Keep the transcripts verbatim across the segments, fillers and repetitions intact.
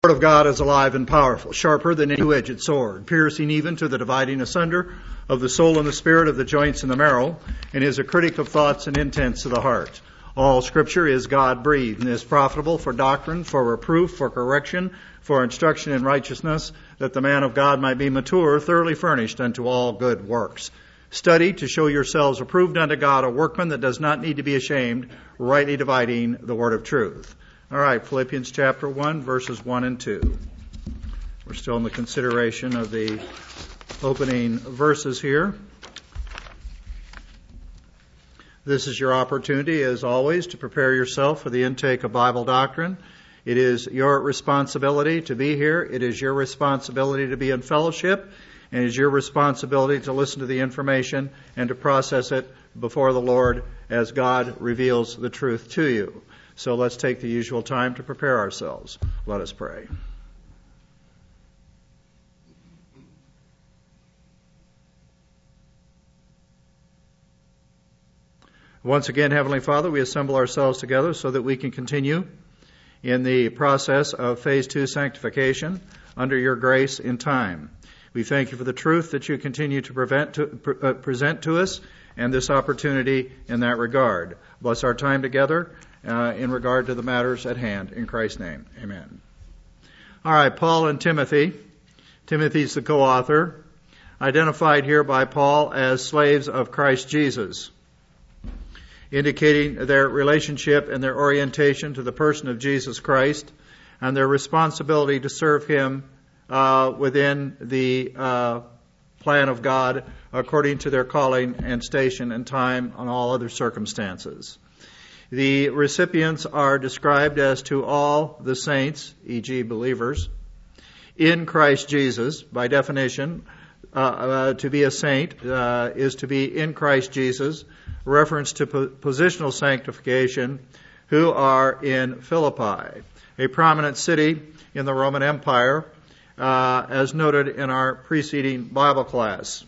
Word of God is alive and powerful, sharper than any two-edged sword, piercing even to the dividing asunder of the soul and the spirit, of the joints and the marrow, and is a critic of thoughts and intents of the heart. All Scripture is God-breathed and is profitable for doctrine, for reproof, for correction, for instruction in righteousness, that the man of God might be mature, thoroughly furnished unto all good works. Study to show yourselves approved unto God, a workman that does not need to be ashamed, rightly dividing the word of truth. All right, Philippians chapter one, verses one and two. We're still in the consideration of the opening verses here. This is your opportunity, as always, to prepare yourself for the intake of Bible doctrine. It is your responsibility to be here. It is your responsibility to be in fellowship. And it is your responsibility to listen to the information and to process it before the Lord as God reveals the truth to you. So let's take the usual time to prepare ourselves. Let us pray. Once again, Heavenly Father, we assemble ourselves together so that we can continue in the process of phase two sanctification under your grace in time. We thank you for the truth that you continue to, prevent to pre- uh, present to us and this opportunity in that regard. Bless our time together uh, in regard to the matters at hand. In Christ's name, amen. All right, Paul and Timothy. Timothy's the co-author, identified here by Paul as slaves of Christ Jesus, indicating their relationship and their orientation to the person of Jesus Christ and their responsibility to serve him uh, within the uh, plan of God according to their calling and station and time on all other circumstances. The recipients are described as to all the saints, for example believers, in Christ Jesus. By definition, uh, uh, to be a saint uh, is to be in Christ Jesus, reference to po- positional sanctification, who are in Philippi, a prominent city in the Roman Empire, uh, as noted in our preceding Bible class.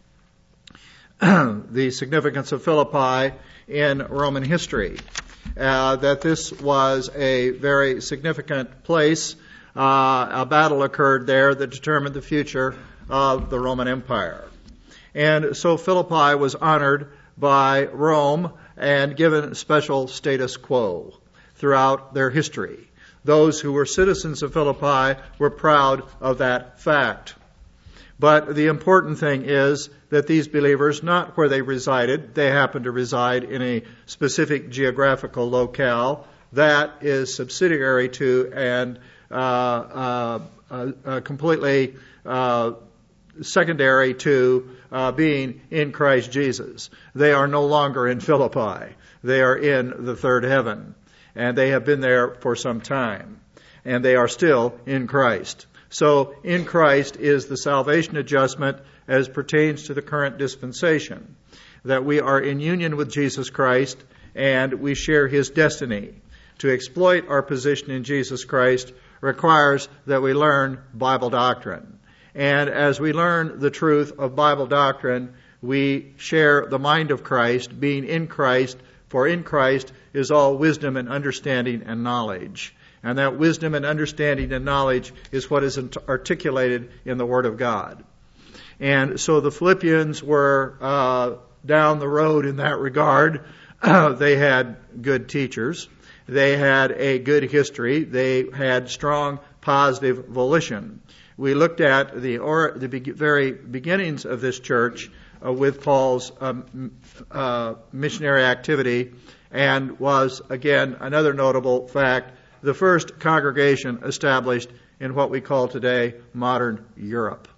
The significance of Philippi in Roman history, uh, that this was a very significant place. Uh, a battle occurred there that determined the future of the Roman Empire. And so Philippi was honored by Rome and given special status quo throughout their history. Those who were citizens of Philippi were proud of that fact. But the important thing is that these believers, not where they resided, they happened to reside in a specific geographical locale that is subsidiary to and uh, uh, uh, uh, completely uh, secondary to uh, being in Christ Jesus. They are no longer in Philippi. They are in the third heaven. And they have been there for some time. And they are still in Christ. So in Christ is the salvation adjustment as pertains to the current dispensation. That we are in union with Jesus Christ and we share his destiny. To exploit our position in Jesus Christ requires that we learn Bible doctrine. And as we learn the truth of Bible doctrine, we share the mind of Christ, being in Christ, for in Christ is all wisdom and understanding and knowledge. And that wisdom and understanding and knowledge is what is articulated in the Word of God. And so the Philippians were uh, down the road in that regard. They had good teachers. They had a good history. They had strong positive volition. We looked at the, or, the be- very beginnings of this church uh, with Paul's um, uh, missionary activity, and was, again, another notable fact, the first congregation established in what we call today modern Europe.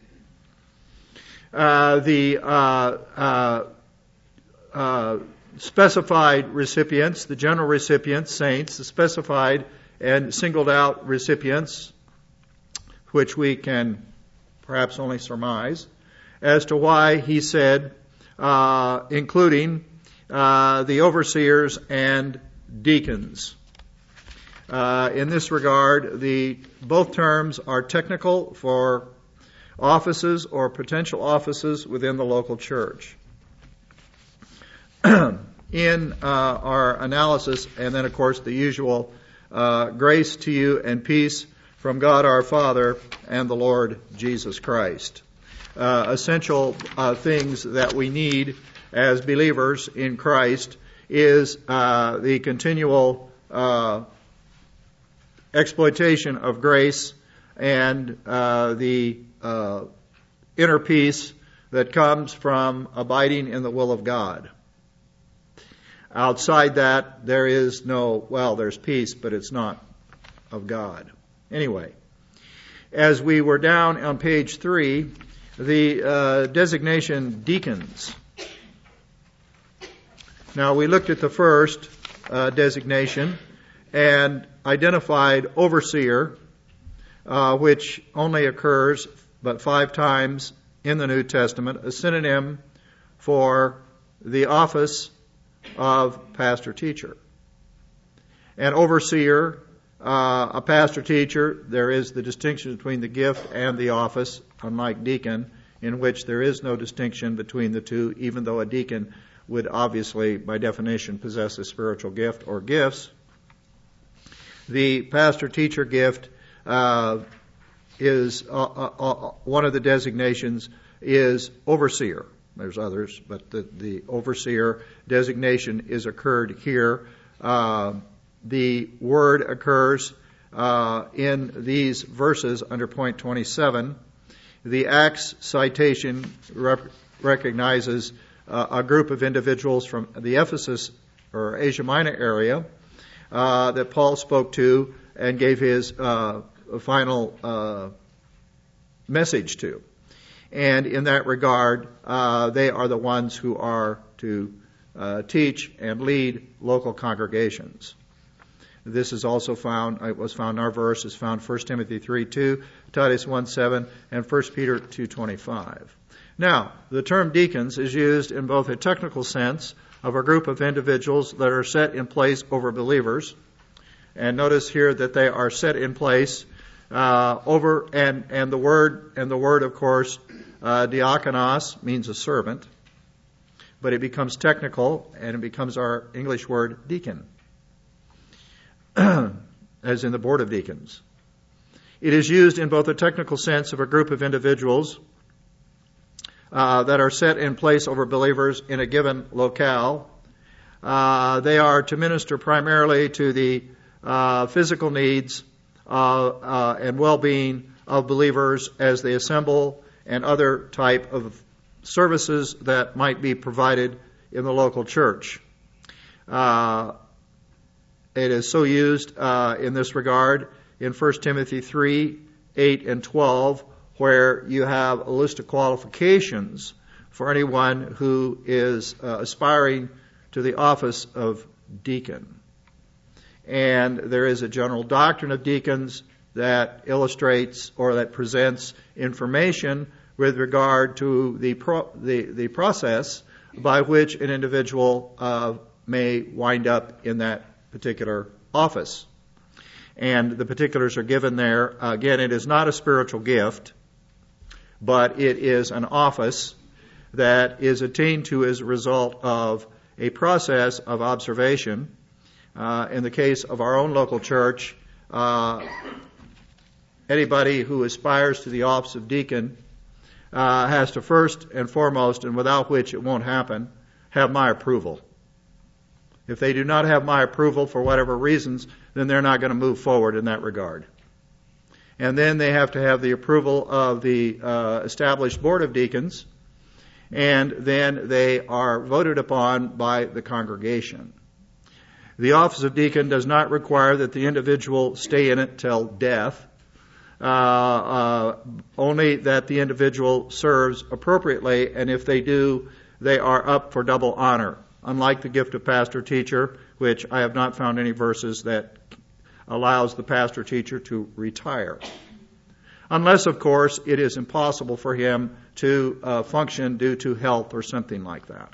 Uh, the uh, uh, uh, specified recipients, the general recipients, saints, the specified and singled out recipients, which we can perhaps only surmise, as to why he said, uh, including uh, the overseers and deacons. Uh, in this regard, the both terms are technical for offices or potential offices within the local church. In uh, our analysis, and then of course the usual uh, grace to you and peace from God our Father and the Lord Jesus Christ. Uh, essential uh, things that we need as believers in Christ is uh, the continual uh, exploitation of grace and uh, the uh, inner peace that comes from abiding in the will of God. Outside that, there is no, well, there's peace, but it's not of God. Anyway, as we were down on page three, the uh, designation deacons. Now, we looked at the first uh, designation and identified overseer, uh, which only occurs but five times in the New Testament, a synonym for the office of pastor-teacher. An overseer, uh, a pastor-teacher, there is the distinction between the gift and the office, unlike deacon, in which there is no distinction between the two, even though a deacon would obviously, by definition, possess a spiritual gift or gifts. The pastor-teacher gift uh, is, uh, uh, uh, one of the designations is overseer. There's others, but the, the overseer designation is occurred here. Uh, the word occurs uh, in these verses under point twenty-seven. The Acts citation rep- recognizes uh, a group of individuals from the Ephesus or Asia Minor area uh, that Paul spoke to and gave his uh, final uh, message to. And in that regard, uh, they are the ones who are to uh, teach and lead local congregations. This is also found, it was found in our verse, is found First Timothy three two, Titus one seven, and First Peter two twenty-five. Now, the term deacons is used in both a technical sense of a group of individuals that are set in place over believers. And notice here that they are set in place uh, over, and, and the word, and the word, of course, uh, diakonos means a servant, but it becomes technical and it becomes our English word deacon, as in the Board of Deacons. It is used in both a technical sense of a group of individuals uh, that are set in place over believers in a given locale. Uh, they are to minister primarily to the uh, physical needs uh, uh, and well-being of believers as they assemble, and other type of services that might be provided in the local church. Uh, it is so used uh, in this regard in First Timothy three, eight, and twelve, where you have a list of qualifications for anyone who is uh, aspiring to the office of deacon. And there is a general doctrine of deacons that illustrates or that presents information with regard to the pro- the, the process by which an individual uh, may wind up in that particular office. And the particulars are given there. Again, it is not a spiritual gift, but it is an office that is attained to as a result of a process of observation. Uh, in the case of our own local church, uh, anybody who aspires to the office of deacon uh, has to first and foremost, and without which it won't happen, have my approval. If they do not have my approval for whatever reasons, then they're not going to move forward in that regard. And then they have to have the approval of the uh, established board of deacons, and then they are voted upon by the congregation. The office of deacon does not require that the individual stay in it till death, uh, uh, only that the individual serves appropriately, and if they do, they are up for double honor. Unlike the gift of pastor-teacher, which I have not found any verses that allows the pastor-teacher to retire. Unless, of course, it is impossible for him to uh, function due to health or something like that.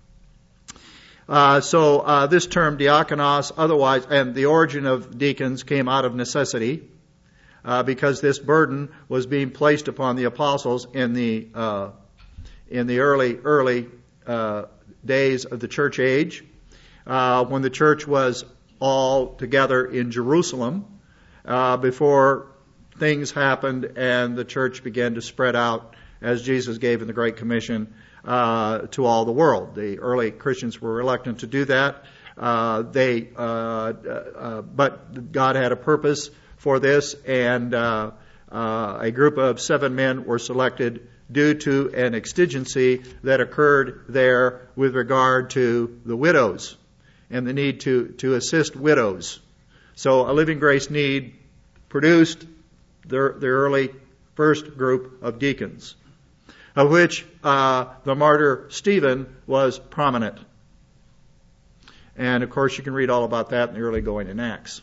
Uh, so uh, this term diakonos, otherwise, and the origin of deacons came out of necessity, uh, because this burden was being placed upon the apostles in the uh, in the early early uh, days of the church age, uh, when the church was all together in Jerusalem, uh, before things happened and the church began to spread out as Jesus gave in the Great Commission uh, to all the world. The early Christians were reluctant to do that. Uh, they, uh, uh, but God had a purpose for this, and uh, uh, a group of seven men were selected due to an exigency that occurred there with regard to the widows and the need to, to assist widows. So a Living Grace need produced the, the early first group of deacons, of which uh, the martyr Stephen was prominent. And of course you can read all about that in the early going in Acts.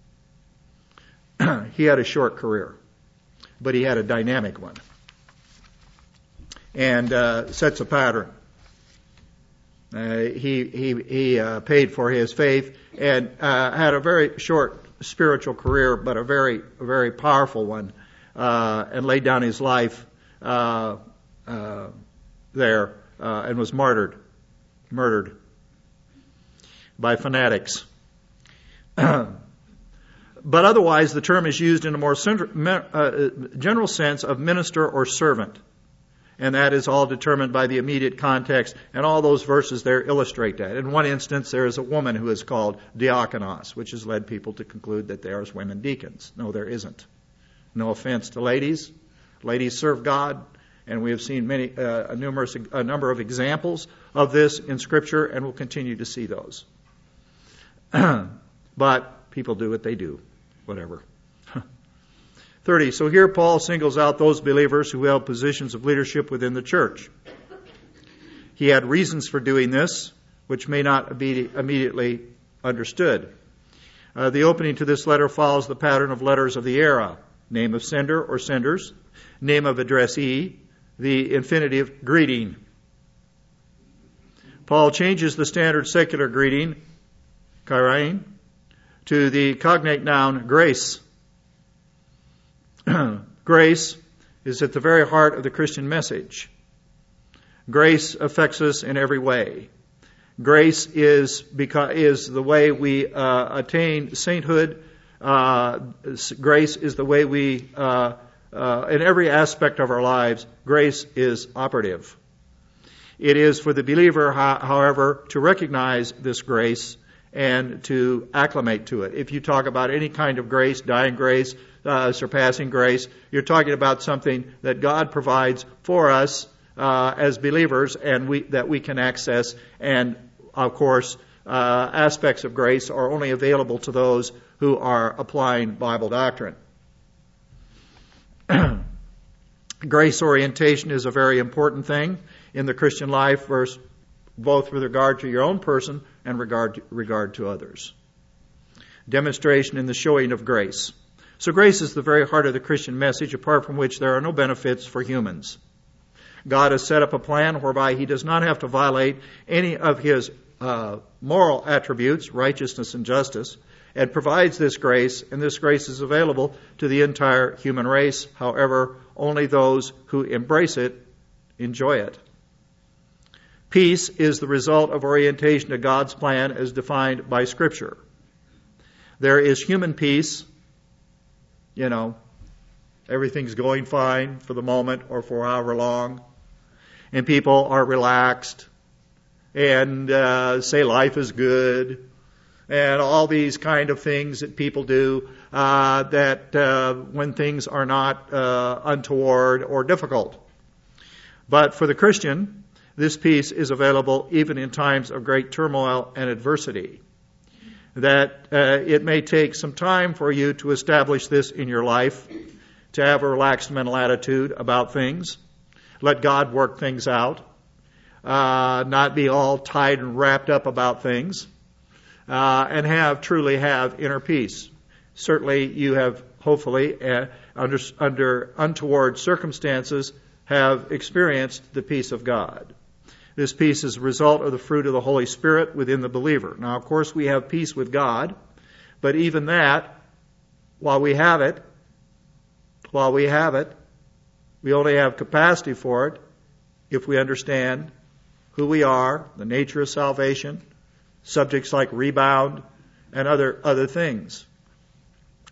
He had a short career, but he had a dynamic one. And uh, sets a pattern. Uh, he he he uh, paid for his faith and uh, had a very short spiritual career, but a very very powerful one, uh, and laid down his life uh, uh, there uh, and was martyred, murdered by fanatics. But otherwise, the term is used in a more uh, general sense of minister or servant. And that is all determined by the immediate context. And all those verses there illustrate that. In one instance, there is a woman who is called diakonos, which has led people to conclude that there is women deacons. No, there isn't. No offense to ladies. Ladies serve God. And we have seen many, uh, a, numerous, a number of examples of this in Scripture, and we'll continue to see those. But people do what they do. Whatever. thirty. So here Paul singles out those believers who held positions of leadership within the church. He had reasons for doing this, which may not be immediately understood. Uh, the opening to this letter follows the pattern of letters of the era. Name of sender or senders, name of addressee, the infinitive greeting. Paul changes the standard secular greeting, chairein, to the cognate noun grace. Grace is at the very heart of the Christian message. Grace affects us in every way. Grace is because is the way we uh, attain sainthood. Uh, grace is the way we, uh, uh, in every aspect of our lives, grace is operative. It is for the believer, however, to recognize this grace and to acclimate to it. If you talk about any kind of grace, dying grace, uh, surpassing grace, you're talking about something that God provides for us uh, as believers and we that we can access. And, of course, uh, aspects of grace are only available to those who are applying Bible doctrine. Grace orientation is a very important thing in the Christian life, both with regard to your own person and regard to, regard to others. Demonstration in the showing of grace. So grace is the very heart of the Christian message, apart from which there are no benefits for humans. God has set up a plan whereby He does not have to violate any of His uh, moral attributes, righteousness and justice, and provides this grace, and this grace is available to the entire human race. However, only those who embrace it enjoy it. Peace is the result of orientation to God's plan as defined by Scripture. There is human peace, you know, everything's going fine for the moment or for however long, and people are relaxed and uh, say life is good, and all these kind of things that people do uh, that uh, when things are not uh, untoward or difficult. But for the Christian, this peace is available even in times of great turmoil and adversity. That uh, it may take some time for you to establish this in your life, to have a relaxed mental attitude about things. Let God work things out. Uh, not be all tied and wrapped up about things. Uh, and have, truly have inner peace. Certainly you have, hopefully, uh, under, under untoward circumstances, have experienced the peace of God. This peace is a result of the fruit of the Holy Spirit within the believer. Now, of course, we have peace with God, but even that, while we have it, while we have it, we only have capacity for it if we understand who we are, the nature of salvation, subjects like rebound, and other other things.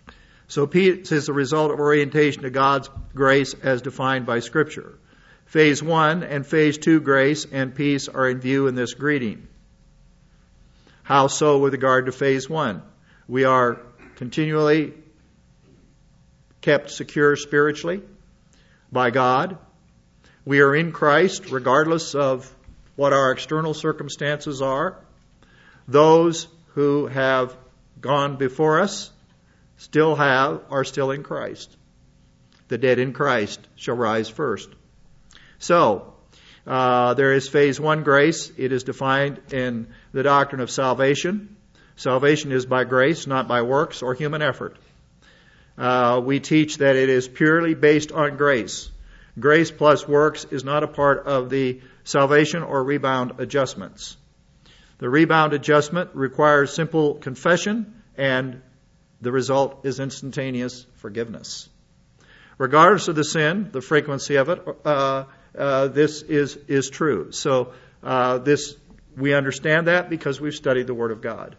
So peace is the result of orientation to God's grace as defined by Scripture. Phase one and phase two grace and peace are in view in this greeting. How so with regard to phase one? We are continually kept secure spiritually by God. We are in Christ regardless of what our external circumstances are. Those who have gone before us still have, are still in Christ. The dead in Christ shall rise first. So, uh, there is phase one grace. It is defined in the doctrine of salvation. Salvation is by grace, not by works or human effort. Uh, we teach that it is purely based on grace. Grace plus works is not a part of the salvation or rebound adjustments. The rebound adjustment requires simple confession, and the result is instantaneous forgiveness. Regardless of the sin, the frequency of it, uh, uh, this is, is true. So uh, this we understand that because we've studied the Word of God.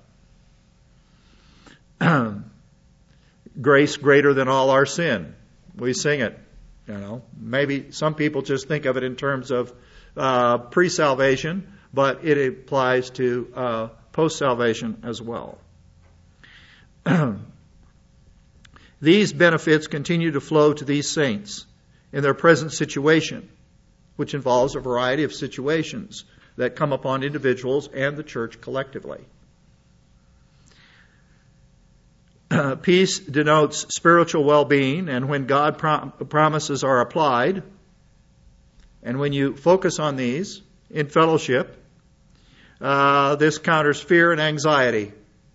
Grace greater than all our sin. We sing it. You know, maybe some people just think of it in terms of uh, pre-salvation, but it applies to uh, post-salvation as well. These benefits continue to flow to these saints in their present situation, which involves a variety of situations that come upon individuals and the church collectively. Uh, peace denotes spiritual well-being, and when God prom- promises are applied, and when you focus on these in fellowship, uh, this counters fear and anxiety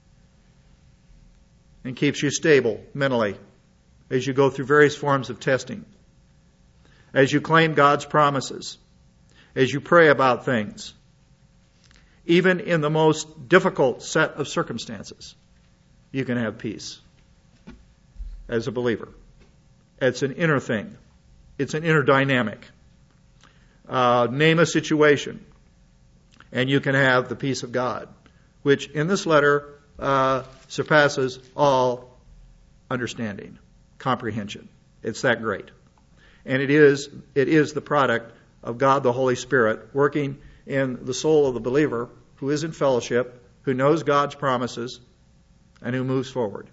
and keeps you stable mentally as you go through various forms of testing, as you claim God's promises, as you pray about things, even in the most difficult set of circumstances. You can have peace as a believer. It's an inner thing. It's an inner dynamic. Uh, name a situation, and you can have the peace of God, which in this letter uh, surpasses all understanding, comprehension. It's that great. And it is, it is the product of God the Holy Spirit working in the soul of the believer who is in fellowship, who knows God's promises, and who moves forward.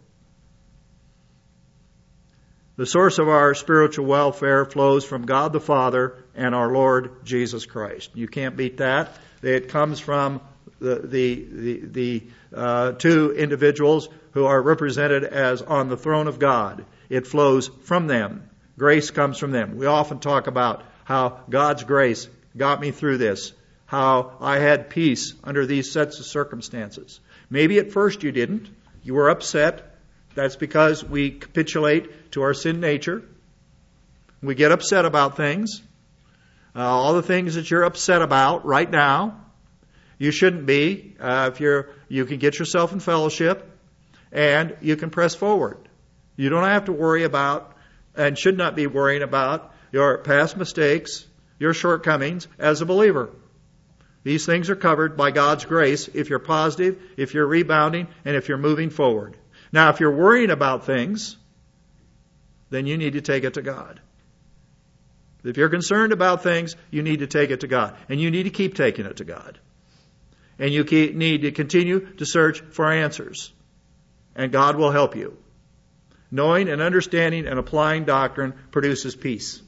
The source of our spiritual welfare flows from God the Father and our Lord Jesus Christ. You can't beat that. It comes from the the the, the uh, two individuals who are represented as on the throne of God. It flows from them. Grace comes from them. We often talk about how God's grace got me through this, how I had peace under these sets of circumstances. Maybe at first you didn't. You were upset. That's because we capitulate to our sin nature. We get upset about things. Uh, all the things that you're upset about right now, you shouldn't be. Uh, if you're, you can get yourself in fellowship, and you can press forward. You don't have to worry about, and should not be worrying about, your past mistakes, your shortcomings as a believer. These things are covered by God's grace if you're positive, if you're rebounding, and if you're moving forward. Now, if you're worrying about things, then you need to take it to God. If you're concerned about things, you need to take it to God. And you need to keep taking it to God. And you keep, need to continue to search for answers. And God will help you. Knowing and understanding and applying doctrine produces peace.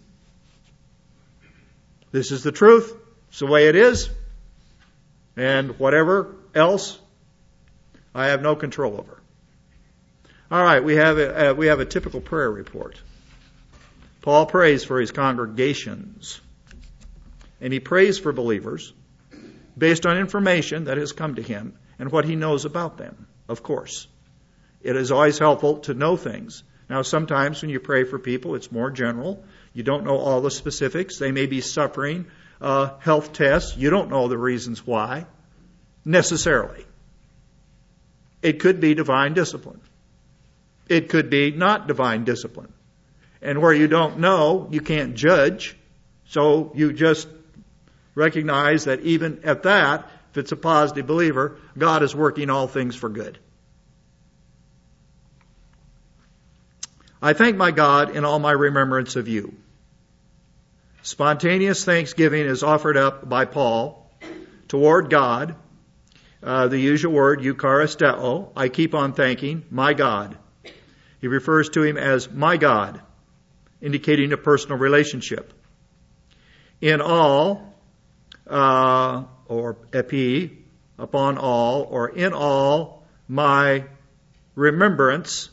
This is the truth. It's the way it is. And whatever else, I have no control over. All right, we have a, uh, we have a typical prayer report. Paul prays for his congregations. And he prays for believers based on information that has come to him and what he knows about them, of course. It is always helpful to know things. Now, sometimes when you pray for people, it's more general. You don't know all the specifics. They may be suffering uh, health tests. You don't know the reasons why, necessarily. It could be divine discipline. It could be not divine discipline. And where you don't know, you can't judge. So you just recognize that even at that, if it's a positive believer, God is working all things for good. I thank my God in all my remembrance of you. Spontaneous thanksgiving is offered up by Paul toward God. Uh, the usual word, eucharisteo. I keep on thanking my God. He refers to him as my God, indicating a personal relationship. In all, uh, or epi, upon all, or in all, my remembrance,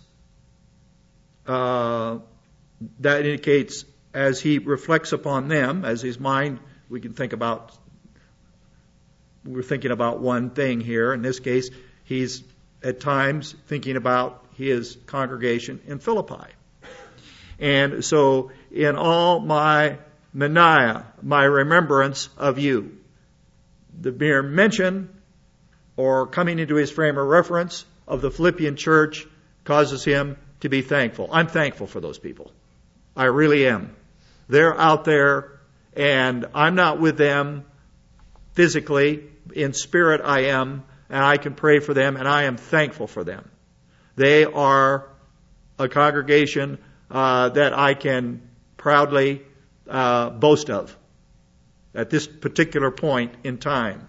uh, that indicates as he reflects upon them, as his mind, we can think about, we're thinking about one thing here. In this case, he's at times thinking about his congregation in Philippi. And so, in all my mania, my remembrance of you, the mere mention or coming into his frame of reference of the Philippian church causes him to be thankful. I'm thankful for those people. I really am. They're out there, and I'm not with them physically. In spirit I am, and I can pray for them, and I am thankful for them. They are a congregation uh, that I can proudly uh, boast of at this particular point in time.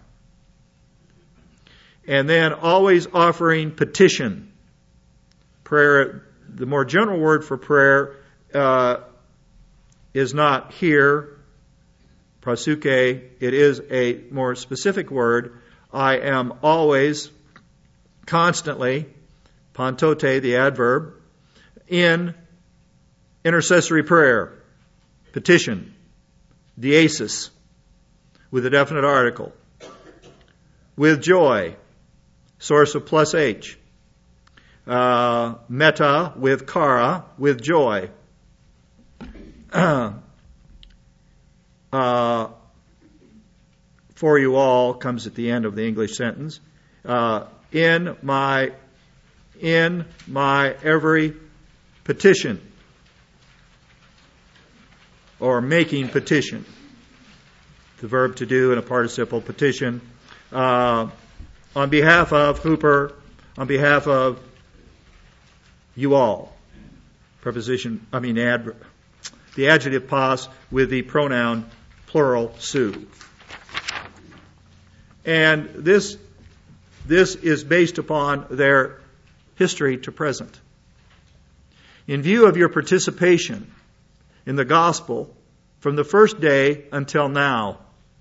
And then always offering petition. Prayer, the more general word for prayer uh, is not here, prasuke. It is a more specific word. I am always, constantly, pantote, the adverb, in intercessory prayer, petition, diesis, with a definite article, with joy, source of plus H, uh, meta with kara, with joy, uh, for you all comes at the end of the English sentence, uh, in my, in my every petition, or making petition. The verb to do and a participle petition. Uh, on behalf of Hooper, on behalf of you all. Preposition, I mean, ad, the adjective pas with the pronoun plural su. And this, this is based upon their history to present. In view of your participation in the gospel from the first day until now.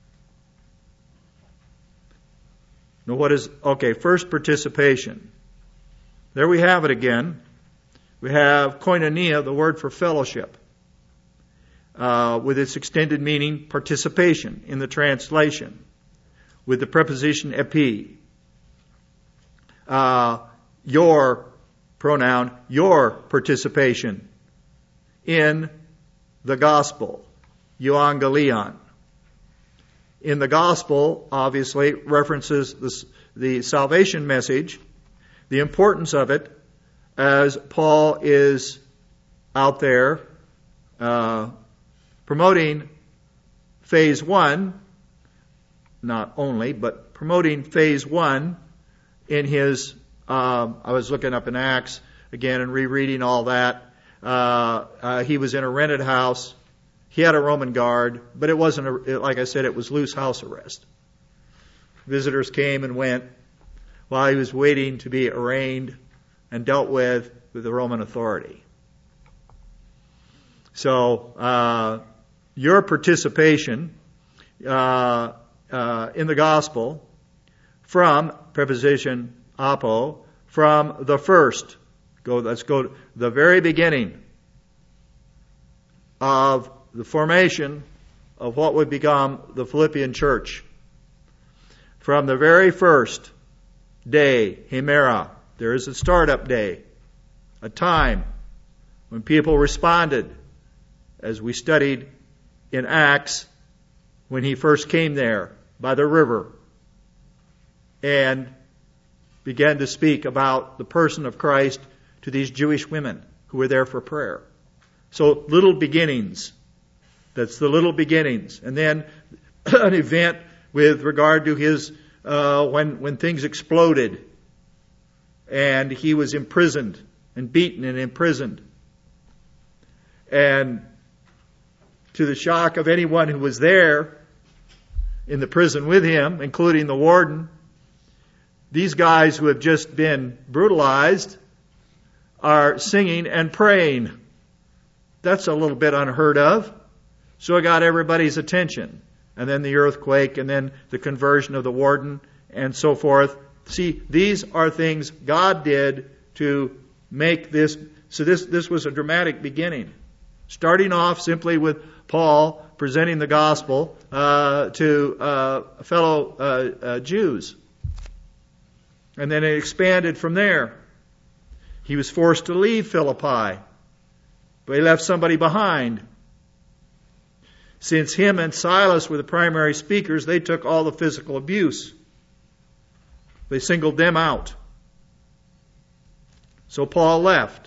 Now what is, okay, first participation. There we have it again. We have koinonia, the word for fellowship, uh, with its extended meaning participation in the translation, with the preposition epi. Uh, your pronoun, your participation in the gospel, euangelion. In the gospel, obviously, references the, the salvation message, the importance of it, as Paul is out there uh, promoting phase one, not only, but promoting phase one in his, uh, I was looking up in Acts again and rereading all that. Uh, uh, he was in a rented house. He had a Roman guard, but it wasn't, a, like I said, it was loose house arrest. Visitors came and went while he was waiting to be arraigned and dealt with with the Roman authority. So, uh, your participation uh, uh, in the gospel from preposition apo, from the first, go. let's go to the very beginning of the formation of what would become the Philippian church. From the very first day, hemera, there is a startup day, a time when people responded, as we studied in Acts, when he first came there by the river and began to speak about the person of Christ to these Jewish women who were there for prayer. So little beginnings. That's the little beginnings. And then an event with regard to his, uh, when, when things exploded and he was imprisoned and beaten and imprisoned And to the shock of anyone who was there in the prison with him, including the warden, these guys who have just been brutalized are singing and praying. That's a little bit unheard of. So it got everybody's attention. And then the earthquake, and then the conversion of the warden, and so forth. See, these are things God did to make this. So this, this was a dramatic beginning. Starting off simply with Paul presenting the gospel uh, to uh, fellow uh, uh, Jews. And then it expanded from there. He was forced to leave Philippi, but he left somebody behind. Since him and Silas were the primary speakers, they took all the physical abuse. They singled them out. So Paul left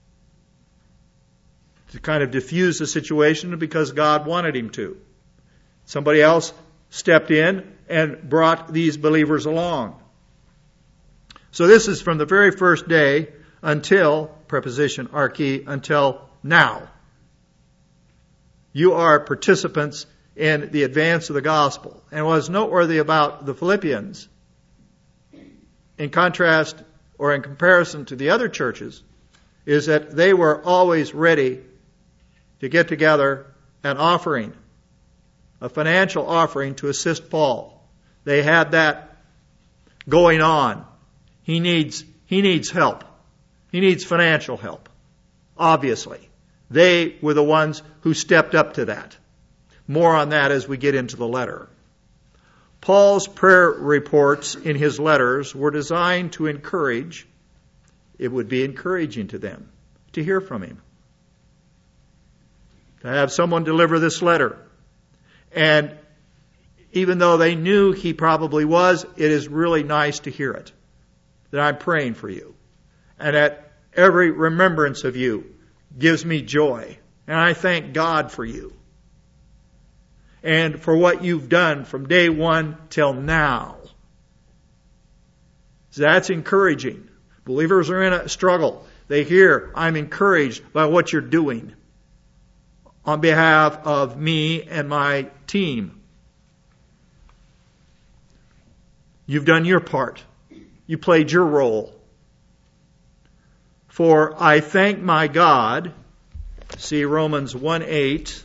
to kind of diffuse the situation because God wanted him to. Somebody else stepped in and brought these believers along. So this is from the very first day until, preposition arche, until now. You are participants in the advance of the gospel. And what is noteworthy about the Philippians, in contrast or in comparison to the other churches, is that they were always ready to get together an offering, a financial offering to assist Paul. They had that going on. He needs, he needs help. He needs financial help. Obviously. They were the ones who stepped up to that. More on that as we get into the letter. Paul's prayer reports in his letters were designed to encourage, it would be encouraging to them to hear from him. To have someone deliver this letter. And even though they knew he probably was, it is really nice to hear it. That I'm praying for you. And that every remembrance of you gives me joy. And I thank God for you. And for what you've done from day one till now. So that's encouraging. Believers are in a struggle. They hear, I'm encouraged by what you're doing on behalf of me and my team. You've done your part. You played your role. For I thank my God, see Romans one eight,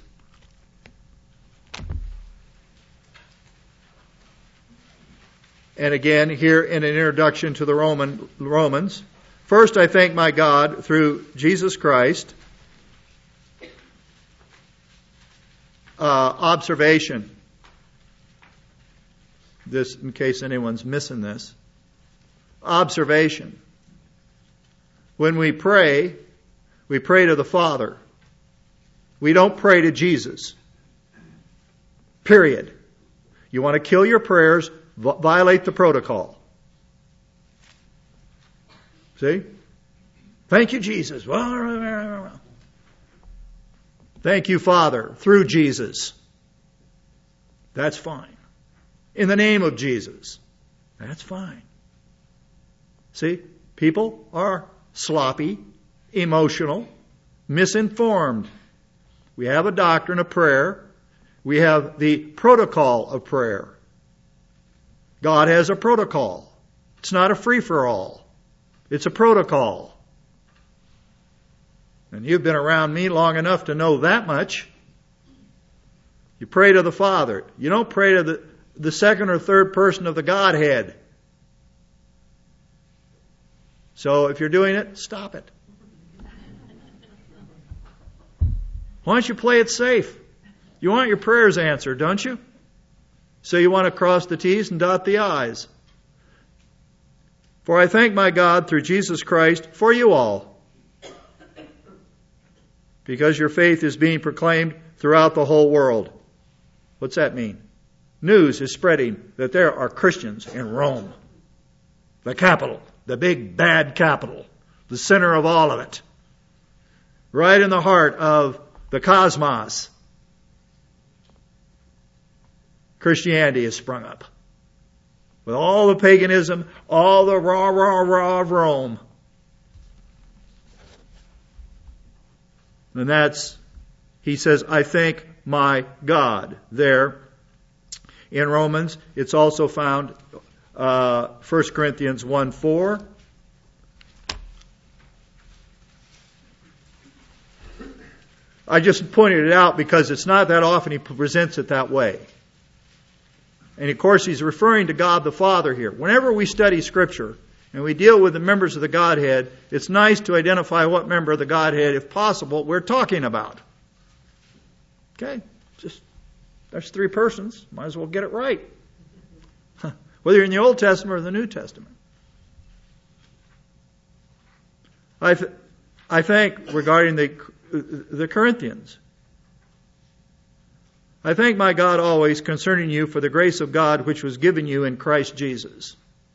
and again here in an introduction to the Roman Romans. First, I thank my God through Jesus Christ. Uh, observation. This, in case anyone's missing this. Observation. When we pray, we pray to the Father. We don't pray to Jesus. Period. You want to kill your prayers, violate the protocol. See? Thank you, Jesus. Thank you, Father, through Jesus. That's fine. In the name of Jesus. That's fine. See? People are sloppy, emotional, misinformed. We have a doctrine of prayer. We have the protocol of prayer. God has a protocol. It's not a free-for-all. It's a protocol. And you've been around me long enough to know that much. You pray to the Father. You don't pray to the, the second or third person of the Godhead. So if you're doing it, stop it. Why don't you play it safe? You want your prayers answered, don't you? So you want to cross the T's and dot the I's. For I thank my God through Jesus Christ for you all, because your faith is being proclaimed throughout the whole world. What's that mean? News is spreading that there are Christians in Rome, the capital, the big bad capital, the center of all of it, right in the heart of the cosmos. Christianity has sprung up. With all the paganism, all the rah, rah, rah of Rome. And that's he says, I thank my God there. In Romans, it's also found uh, First Corinthians one four. I just pointed it out because it's not that often he presents it that way. And of course, he's referring to God the Father here. Whenever we study Scripture and we deal with the members of the Godhead, it's nice to identify what member of the Godhead, if possible, we're talking about. Okay? Just, there's three persons. Might as well get it right. Whether you're in the Old Testament or the New Testament. I, th- I think regarding the the Corinthians, I thank my God always concerning you for the grace of God which was given you in Christ Jesus.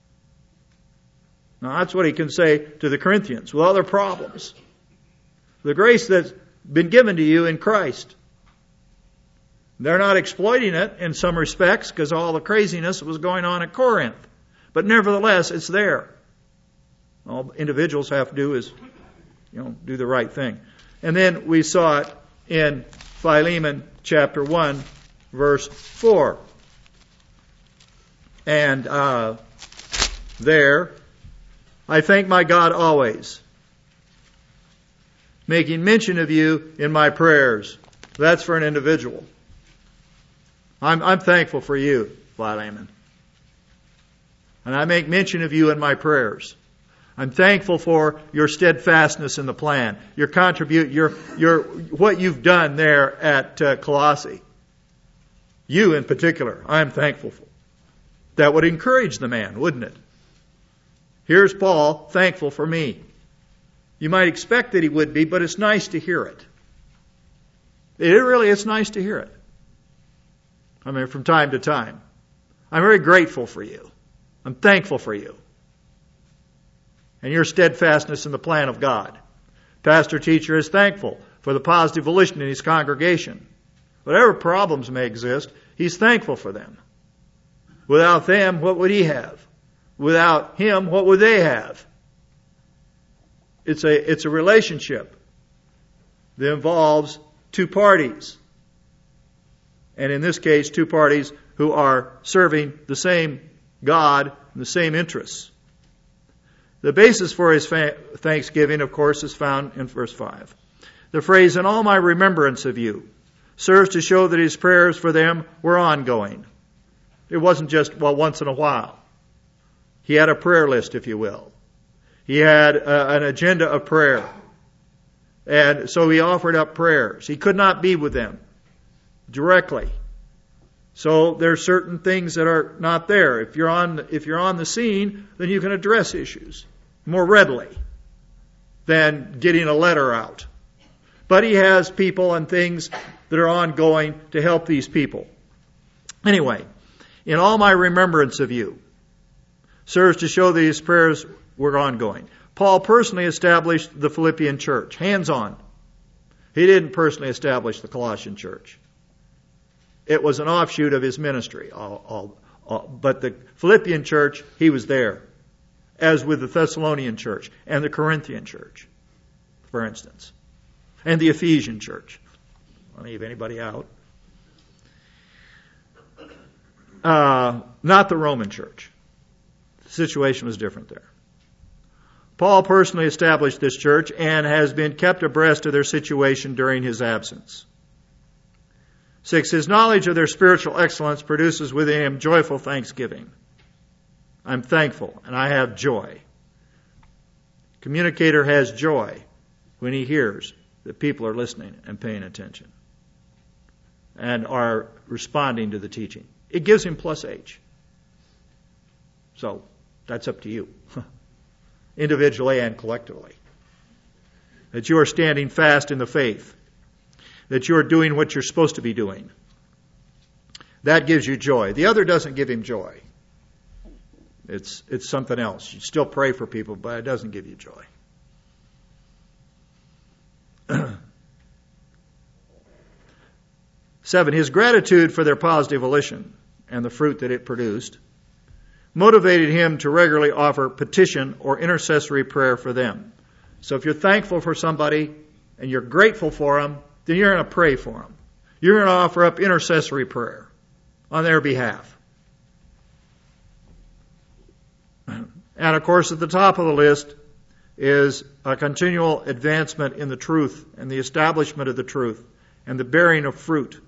Now that's what he can say to the Corinthians with all their problems. The grace that's been given to you in Christ. They're not exploiting it in some respects because all the craziness that was going on at Corinth. But nevertheless, it's there. All individuals have to do is, you know, do the right thing. And then we saw it in Philemon chapter one, verse four. And uh, there, I thank my God always, making mention of you in my prayers. That's for an individual. I'm, I'm thankful for you, Philemon. And I make mention of you in my prayers. I'm thankful for your steadfastness in the plan, your contribute, your your what you've done there at uh, Colossae. You in particular, I'm thankful for. That would encourage the man, wouldn't it? Here's Paul, thankful for me. You might expect that he would be, but it's nice to hear it. It really is nice to hear it. I mean, from time to time. I'm very grateful for you. I'm thankful for you. And your steadfastness in the plan of God. Pastor teacher is thankful for the positive volition in his congregation. Whatever problems may exist, he's thankful for them. Without them, what would he have? Without him, what would they have? It's a, it's a relationship that involves two parties. And in this case, two parties who are serving the same God and the same interests. The basis for his fa- thanksgiving, of course, is found in verse five. The phrase, in all my remembrance of you, serves to show that his prayers for them were ongoing. It wasn't just, well, once in a while. He had a prayer list, if you will. He had uh, an agenda of prayer. And so he offered up prayers. He could not be with them directly. So there are certain things that are not there. If you're on, if you're on the scene, then you can address issues more readily than getting a letter out. But he has people and things that are ongoing to help these people. Anyway, in all my remembrance of you serves to show that his prayers were ongoing. Paul personally established the Philippian church, hands-on. He didn't personally establish the Colossian church. It was an offshoot of his ministry. All, all, all, but the Philippian church, he was there, as with the Thessalonian church and the Corinthian church, for instance, and the Ephesian church. I don't leave anybody out. Uh, not the Roman church. The situation was different there. Paul personally established this church and has been kept abreast of their situation during his absence. Six, his knowledge of their spiritual excellence produces within him joyful thanksgiving. I'm thankful and I have joy. Communicator has joy when he hears that people are listening and paying attention and are responding to the teaching. It gives him plus H. So that's up to you, individually and collectively. That you are standing fast in the faith. That you are doing what you're supposed to be doing. That gives you joy. The other doesn't give him joy. It's it's something else. You still pray for people, but it doesn't give you joy. Seven, his gratitude for their positive volition and the fruit that it produced motivated him to regularly offer petition or intercessory prayer for them. So if you're thankful for somebody and you're grateful for them, then you're going to pray for them. You're going to offer up intercessory prayer on their behalf. And of course, at the top of the list is a continual advancement in the truth and the establishment of the truth and the bearing of fruit.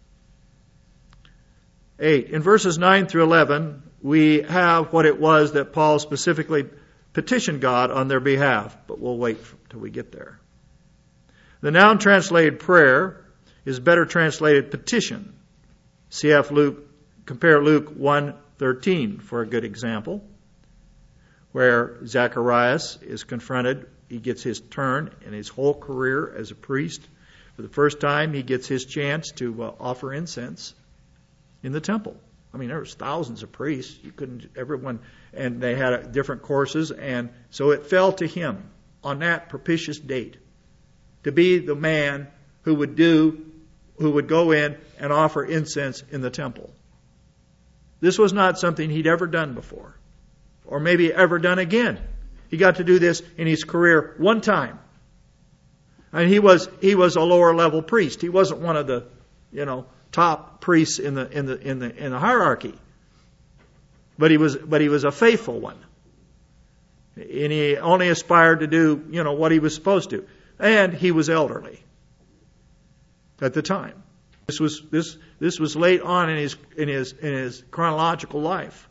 Eight. In verses nine through eleven, we have what it was that Paul specifically petitioned God on their behalf, but we'll wait till we get there. The noun translated prayer is better translated petition. C F Luke, compare Luke one thirteen for a good example, where Zacharias is confronted. He gets his turn in his whole career as a priest. For the first time, he gets his chance to uh, offer incense in the temple. I mean, there was thousands of priests. You couldn't, everyone, and they had different courses, and so it fell to him on that propitious date to be the man who would do, who would go in and offer incense in the temple. This was not something he'd ever done before, or maybe ever done again. He got to do this in his career one time. And he was he was a lower level priest. He wasn't one of the, you know, top priests in the in the in the in the hierarchy. But he was but he was a faithful one. And he only aspired to do, you know, what he was supposed to. And he was elderly at the time. This was this this was late on in his in his in his chronological life.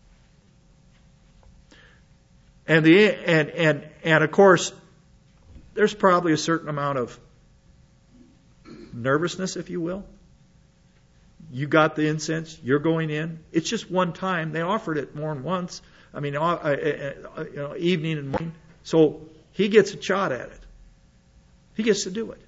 And the and and and of course, there's probably a certain amount of nervousness, if you will. You got the incense, you're going in. It's just one time. They offered it more than once. I mean, uh, uh, you know, evening and morning. So he gets a shot at it. He gets to do it.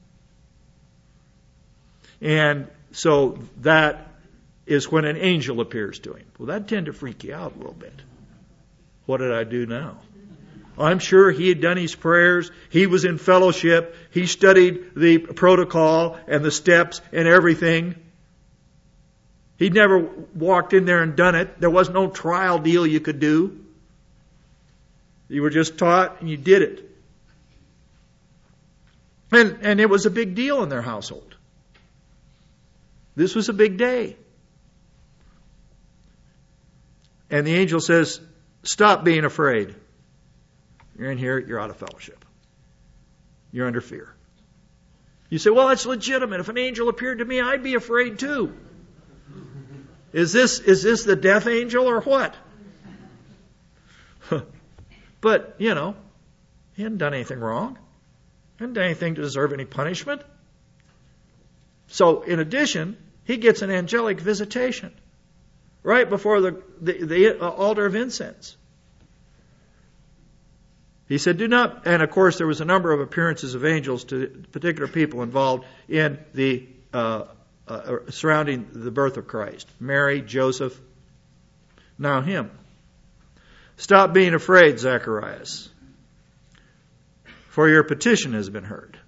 And so that is when an angel appears to him. Well, that tend to freak you out a little bit. What did I do now? I'm sure he had done his prayers. He was in fellowship. He studied the protocol and the steps and everything. He'd never walked in there and done it. There was no trial deal you could do. You were just taught and you did it. And, and it was a big deal in their household. This was a big day. And the angel says, stop being afraid. You're in here, you're out of fellowship. You're under fear. You say, well, that's legitimate. If an angel appeared to me, I'd be afraid too. Is this, is this the death angel or what? But, you know, he hadn't done anything wrong. He hadn't done anything to deserve any punishment. So, in addition, he gets an angelic visitation right before the, the, the altar of incense. He said, do not, and of course there was a number of appearances of angels to particular people involved in the, uh, uh, surrounding the birth of Christ. Mary, Joseph, now him. Stop being afraid, Zacharias, for your petition has been heard.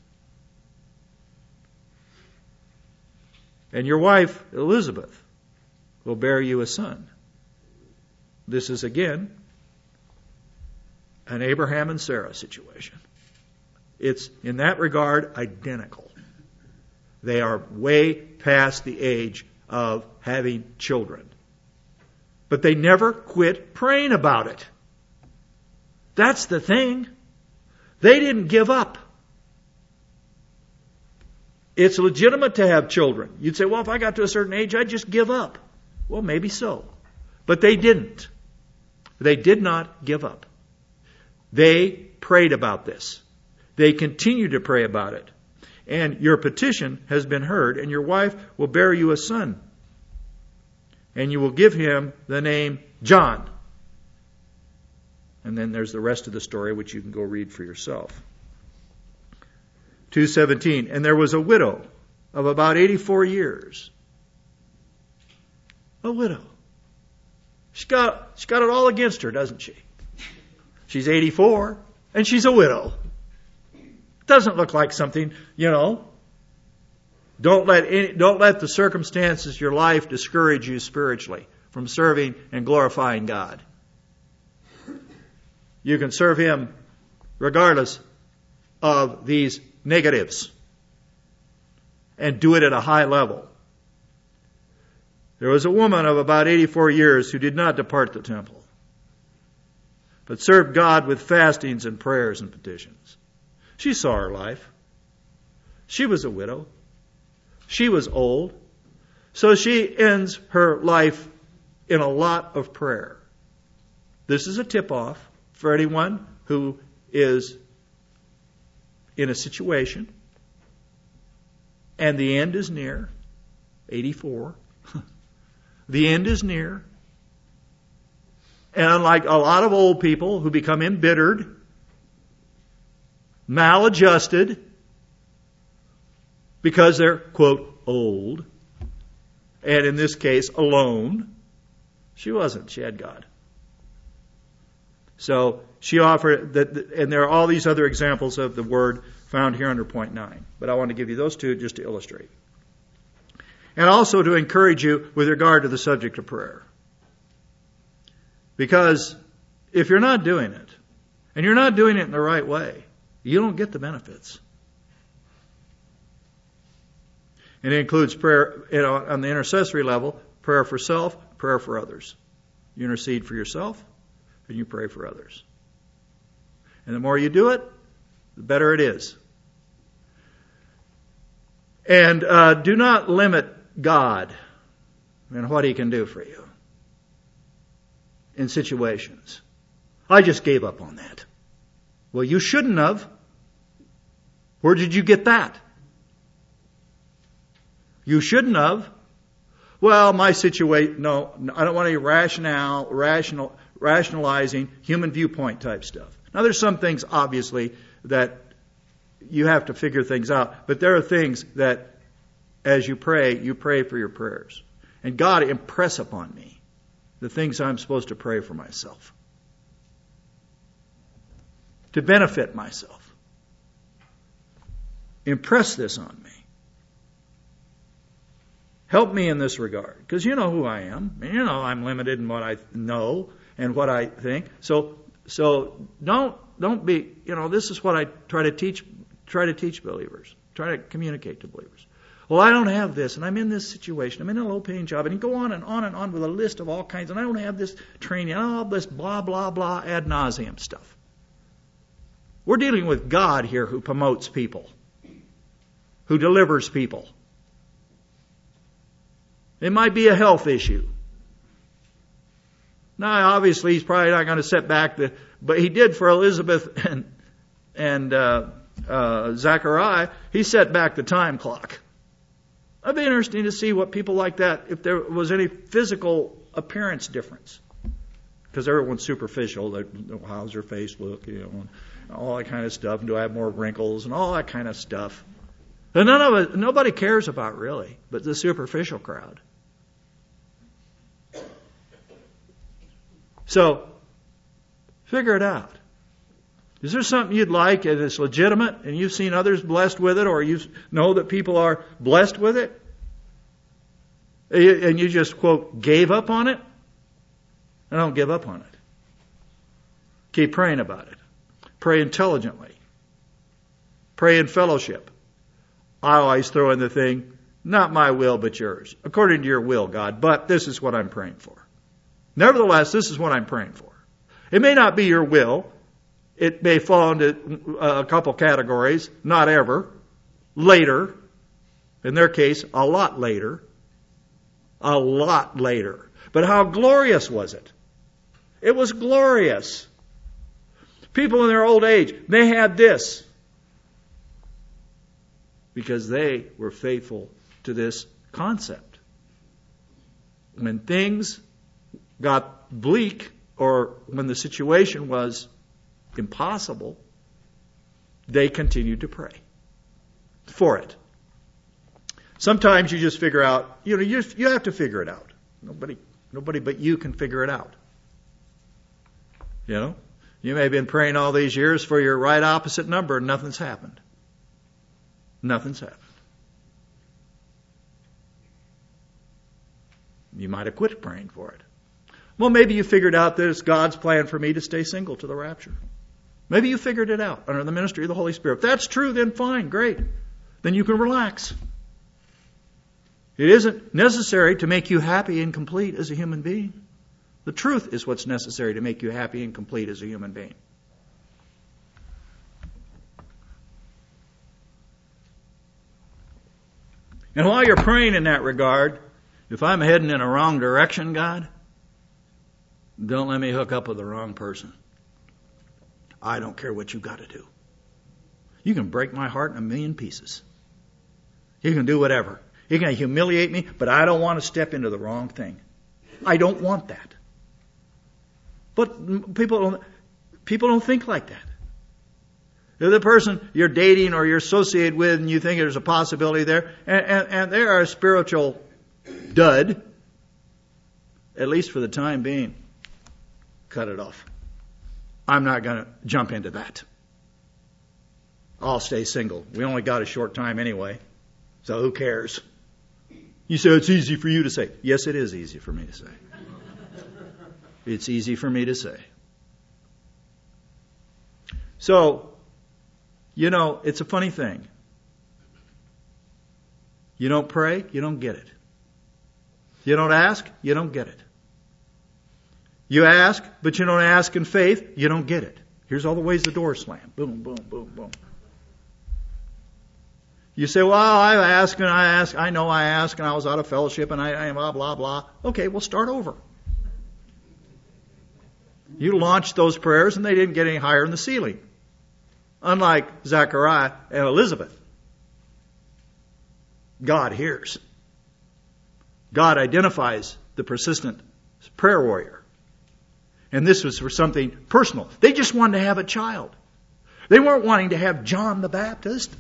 And your wife, Elizabeth, will bear you a son. This is again an Abraham and Sarah situation. It's, in that regard, identical. They are way past the age of having children. But they never quit praying about it. That's the thing. They didn't give up. It's legitimate to have children. You'd say, well, if I got to a certain age, I'd just give up. Well, maybe so. But they didn't. They did not give up. They prayed about this. They continue to pray about it. And your petition has been heard, and your wife will bear you a son. And you will give him the name John. And then there's the rest of the story, which you can go read for yourself. two seventeen, and there was a widow of about eighty-four years. A widow. She's got, she's got it all against her, doesn't she? She's eighty-four, and she's a widow. Doesn't look like something, you know. Don't let any, don't let the circumstances of your life discourage you spiritually from serving and glorifying God. You can serve Him regardless of these negatives. and do it at a high level. There was a woman of about eighty-four years who did not depart the temple, but served God with fastings and prayers and petitions. She saw her life. She was a widow. She was old. So she ends her life in a lot of prayer. This is a tip-off for anyone who is in a situation and the end is near. eighty-four. The end is near. And unlike a lot of old people who become embittered, maladjusted, because they're, quote, old, and in this case, alone, she wasn't. She had God. So she offered, that, and there are all these other examples of the word found here under point nine. But I want to give you those two just to illustrate. And also to encourage you with regard to the subject of prayer. Because if you're not doing it, and you're not doing it in the right way, you don't get the benefits. And it includes prayer, you know, on the intercessory level, prayer for self, prayer for others. You intercede for yourself, and you pray for others. And the more you do it, the better it is. And uh, do not limit God and what He can do for you in situations. I just gave up on that. Well, you shouldn't have. Where did you get that? You shouldn't have. Well, my situation, no, I don't want any rationale, rational, rationalizing, human viewpoint type stuff. Now, there's some things, obviously, that you have to figure things out. But there are things that, as you pray, you pray for your prayers. And God, impress upon me the things I'm supposed to pray for myself. To benefit myself. Impress this on me. Help me in this regard. Because you know who I am. And you know I'm limited in what I know and what I think. So so don't don't be, you know, this is what I try to teach try to teach believers. Try to communicate to believers. Well, I don't have this, and I'm in this situation. I'm in a low-paying job, and you go on and on and on with a list of all kinds, and I don't have this training, all this blah, blah, blah, ad nauseum stuff. We're dealing with God here who promotes people, who delivers people. It might be a health issue. Now, obviously, He's probably not going to set back the, but He did for Elizabeth and and uh, uh, Zechariah. He set back the time clock. It'd be interesting to see what people like that, if there was any physical appearance difference. Because everyone's superficial. They, how's your face look? You know, and all that kind of stuff. And do I have more wrinkles? And all that kind of stuff. And none of it, nobody cares about really, but the superficial crowd. So, figure it out. Is there something you'd like and it's legitimate and you've seen others blessed with it, or you know that people are blessed with it? And you just, quote, gave up on it? I don't give up on it. Keep praying about it. Pray intelligently. Pray in fellowship. I always throw in the thing, not my will but yours. According to your will, God, but this is what I'm praying for. Nevertheless, this is what I'm praying for. It may not be your will. It may fall into a couple categories, not ever, later, in their case, a lot later, a lot later. But how glorious was it? It was glorious. People in their old age, they had this because they were faithful to this concept. When things got bleak, or when the situation was impossible, they continued to pray for it. Sometimes you just figure out, you know, you you have to figure it out. Nobody, nobody but you can figure it out. You know, you may have been praying all these years for your right opposite number, and nothing's happened. Nothing's happened. You might have quit praying for it. Well, maybe you figured out that it's God's plan for me to stay single to the rapture. Maybe you figured it out under the ministry of the Holy Spirit. If that's true, then fine, great. Then you can relax. It isn't necessary to make you happy and complete as a human being. The truth is what's necessary to make you happy and complete as a human being. And while you're praying in that regard, if I'm heading in a wrong direction, God, don't let me hook up with the wrong person. I don't care what you got to do. You can break my heart in a million pieces. You can do whatever. You can humiliate me, but I don't want to step into the wrong thing. I don't want that. But people don't, people don't think like that. They're the person you're dating or you're associated with and you think there's a possibility there, and, and, and they are a spiritual dud, at least for the time being. Cut it off. I'm not going to jump into that. I'll stay single. We only got a short time anyway, so who cares? You say it's easy for you to say. Yes, it is easy for me to say. It's easy for me to say. So, you know, it's a funny thing. You don't pray, you don't get it. You don't ask, you don't get it. You ask, but you don't ask in faith, you don't get it. Here's all the ways the door slammed. Boom, boom, boom, boom. You say, well, I ask and I ask, I know I ask, and I was out of fellowship, and I, I blah, blah, blah. Okay, we'll start over. You launched those prayers, and they didn't get any higher in the ceiling. Unlike Zechariah and Elizabeth. God hears. God identifies the persistent prayer warrior. And this was for something personal. They just wanted to have a child. They weren't wanting to have John the Baptist.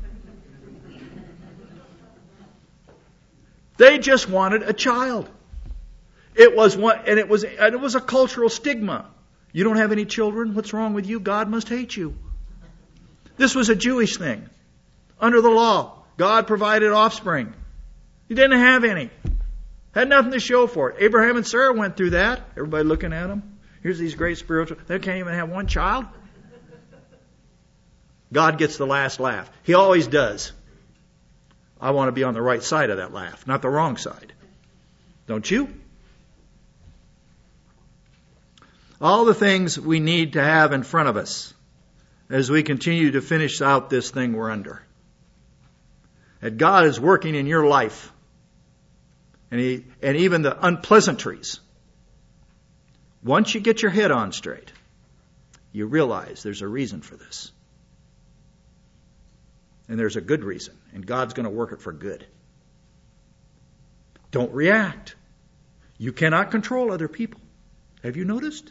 They just wanted a child. It was one, and it was, and it was a cultural stigma. You don't have any children? What's wrong with you? God must hate you. This was a Jewish thing. Under the law, God provided offspring. He didn't have any. Had nothing to show for it. Abraham and Sarah went through that. Everybody looking at them. Here's these great spiritual. They can't even have one child. God gets the last laugh. He always does. I want to be on the right side of that laugh, not the wrong side. Don't you? All the things we need to have in front of us as we continue to finish out this thing we're under. That God is working in your life. And, he, and even the unpleasantries. Once you get your head on straight, you realize there's a reason for this. And there's a good reason. And God's going to work it for good. Don't react. You cannot control other people. Have you noticed?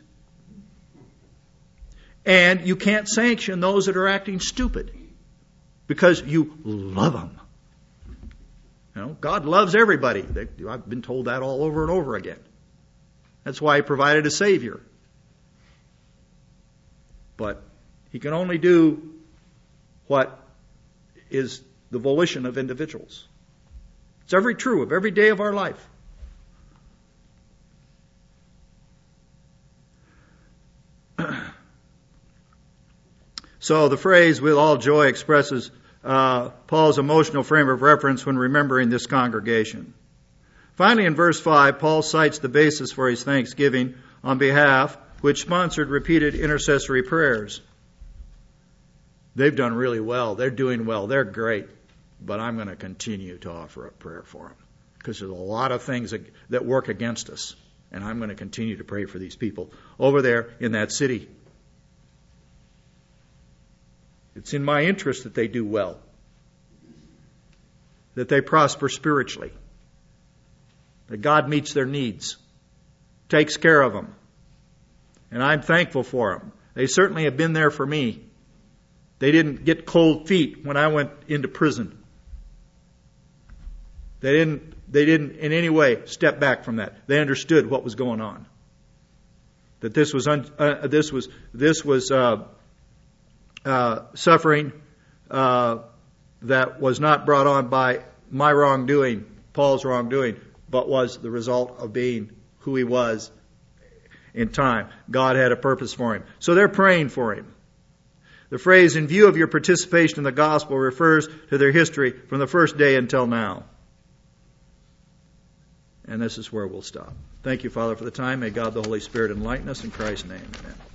And you can't sanction those that are acting stupid. Because you love them. You know, God loves everybody. I've been told that all over and over again. That's why He provided a Savior. But He can only do what is the volition of individuals. It's every true of every day of our life. So the phrase "with all joy" expresses uh, Paul's emotional frame of reference when remembering this congregation. Finally, in verse five, Paul cites the basis for his thanksgiving on behalf, which sponsored repeated intercessory prayers. They've done really well. They're doing well. They're great. But I'm going to continue to offer up prayer for them. Because there's a lot of things that, that work against us. And I'm going to continue to pray for these people over there in that city. It's in my interest that they do well. That they prosper spiritually. That God meets their needs. Takes care of them. And I'm thankful for them. They certainly have been there for me. They didn't get cold feet when I went into prison. They didn't, they didn't in any way step back from that. They understood what was going on. That this was, un, uh, this was, this was, uh, uh, suffering, uh, that was not brought on by my wrongdoing, Paul's wrongdoing, but was the result of being who he was in time. God had a purpose for him. So they're praying for him. The phrase, "in view of your participation in the gospel," refers to their history from the first day until now. And this is where we'll stop. Thank you, Father, for the time. May God the Holy Spirit enlighten us. In Christ's name, amen.